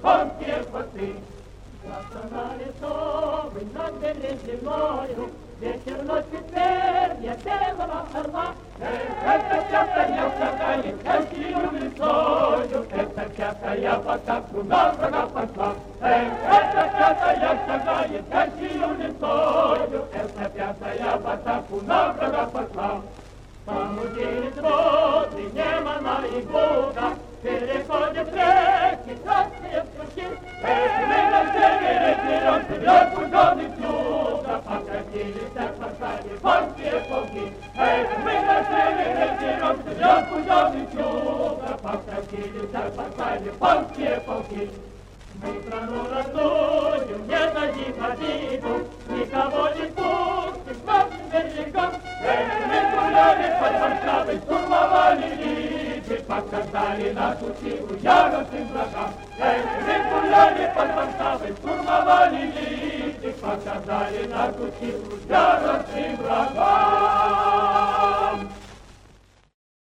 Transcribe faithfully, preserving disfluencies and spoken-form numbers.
конские хвосты. Завтра нарисовый над березиною, вечер ночью перья белого орла. Это пятая шагает тяжкою лицою, это пятая в атаку на врага пошла. Это пятая шагает тяжкою лицою, это пятая в атаку на врага пошла. Помутились воды, Немана и Волга, переходят реки, красные струки. Мы на севере вперед, вперед, пуженый юга, покатились, как пошли польские полки. Мы на севере вперед, вперед, пуженый юга, покатились, как пошли польские полки. Мы страну родную не дадим обиду, никого не пустим к нашим берегам. Мы гуляли под Варшавой, штурмовали Лиги, показали нашу силу яростным врагам. Мы гуляли под Варшавой, штурмовали Лиги, показали нашу силу яростным врагам.